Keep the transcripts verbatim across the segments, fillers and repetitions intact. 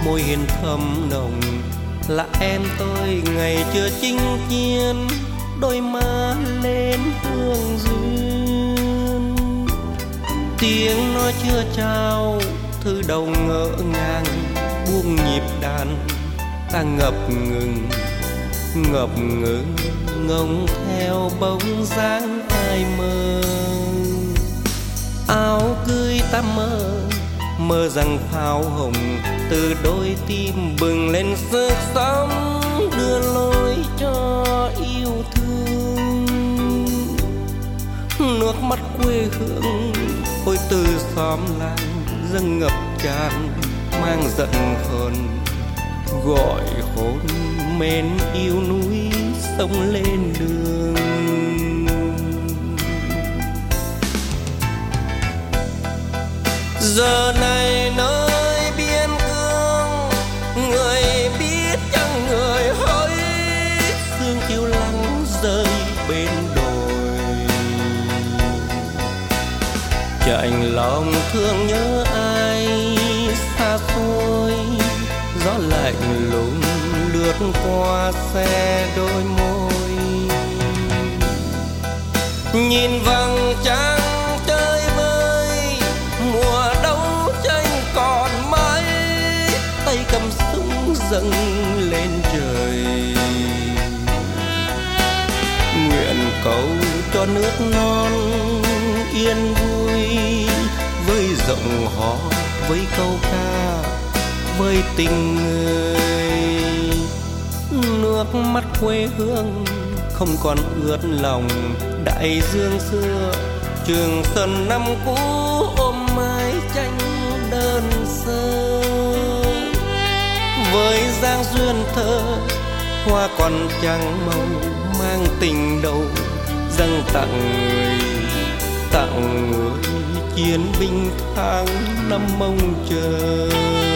môi hiền thầm nồng là em tôi ngày chưa chinh chiến, đôi má lên hương duyên. Tiếng nói chưa trao, thư đầu ngỡ ngàng, buông nhịp đàn ta ngập ngừng, ngập ngừng ngông theo bóng dáng ai mơ. Áo cưới ta mơ, mơ rằng pháo hồng từ đôi tim bừng lên sức sống, đưa lối cho yêu thương. Nước mắt quê hương ôi từ xóm làng dâng ngập tràn, mang giận hờn gọi hồn mến yêu núi sông lên đường. Giờ này nơi biên cương, người biết chăng người hỡi, sương chiều lắng rơi bên đồi. Chạnh lòng thương nhớ ai xa xôi, gió lạnh lùng lướt qua xe đôi môi. Nhìn vầng trăng chơi vơi, mùa đấu tranh còn mãi, tay cầm súng dâng lên trời. Nguyện cầu cho nước non yên vui, với giọng hò với câu ca với tình người. Nước mắt quê hương không còn ướt lòng, đại dương xưa Trường Sơn năm cũ ôm mái tranh đơn sơ. Với dáng duyên thơ hoa còn chẳng màu, mang tình đầu dâng tặng người, tặng người chiến binh tháng năm mong chờ.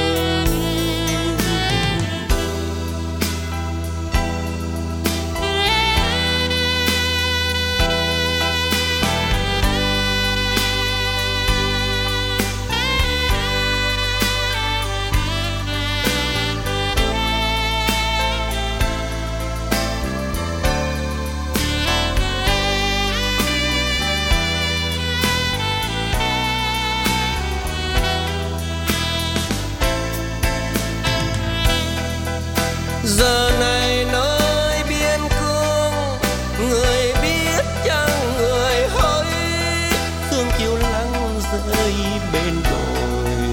Giờ này nơi biên cương, người biết chăng người hỡi, sương chiều lắng rơi bên đồi.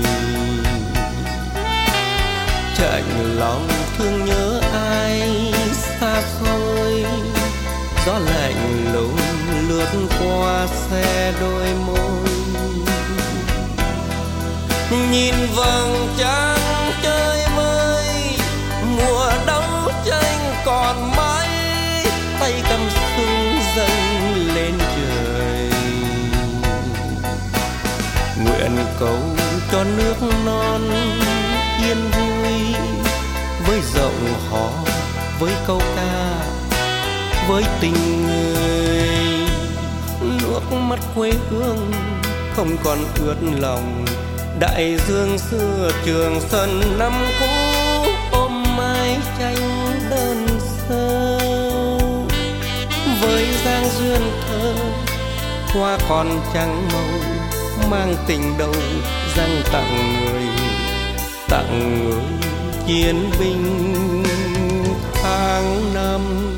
Chạnh lòng thương nhớ ai xa xôi, gió lạnh lùng lướt qua xe đôi môi. Nhìn vầng trăng chơi vơi, mùa đấu tranh còn mãi, tay cầm súng dâng lên trời. Nguyện cầu cho nước non yên vui, với giọng hò với câu ca với tình người. Nước mắt quê hương không còn ướt lòng, đại dương xưa Trường Sơn năm cũ ôm mái tranh đơn sơ. Với dáng duyên thơ hoa còn chẳng màu, mang tình đầu dâng tặng người, tặng người chiến binh tháng năm